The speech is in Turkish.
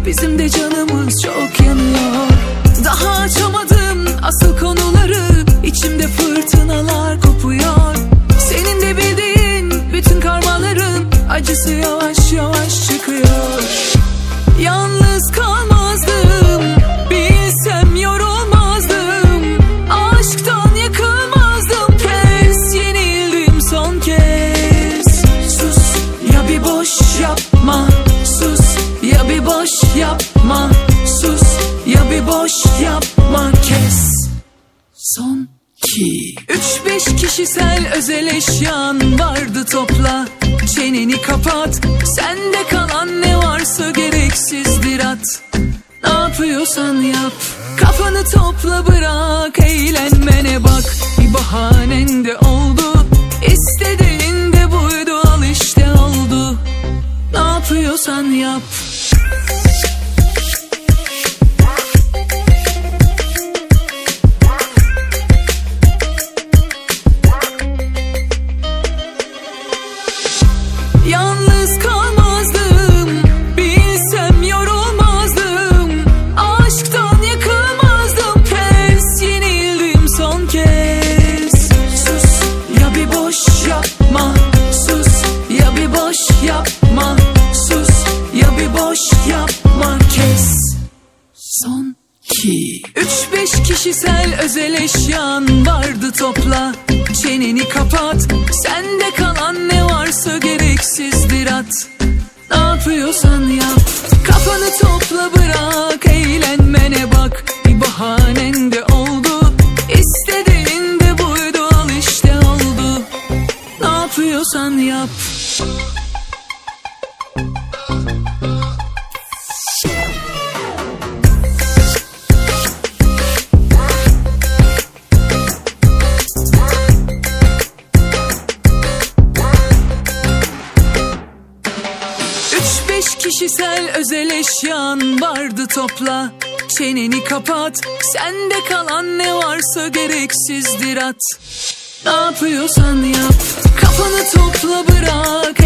bizim de canımız çok yanıyor. Daha açamadım asıl konuları, içimde fırtınalar kopuyor. Senin de bildiğin bütün karmaların acısı yavaş yavaş çıkıyor. Yalnız kalmazdım, bilsem yorulmazdım. Aşktan yakılmazdım, pes yenildim son kez. Sus ya bir boş yapma, sus ya bir boş yapma, sus ya bir boş yapma, kes. Son 2 3-5 kişisel özel eşyan vardı, topla. Çeneni kapat, sende kalan ne varsa gereksizdir at. Ne yapıyorsan yap, kafanı topla, bırak eğlenmene bak. Bir bahanen de oldu, istediğin de buydu, al işte oldu. Ne yapıyorsan yap. Yalnız kalmazdım, bilsem yorulmazdım. Aşktan yakılmazdım, pes yenildim son kez. Sus ya bir boş yapma, sus ya bir boş yapma, sus ya bir boş yapma, kes. Son 2 3-5 kişisel özel eşyan vardı, topla. Çeneni kapat, sende kalan ne varsa gereksizdir at. Ne yapıyorsan yap, kafanı topla, bırak eğlenmene bak. Bir bahanen de oldu, istediğin de buydu, al işte oldu. Ne yapıyorsan yap. 3-5 kişisel özel eşyan vardı, topla. Çeneni kapat, sende kalan ne varsa gereksizdir at. Ne yapıyorsan yap, kafanı topla, bırak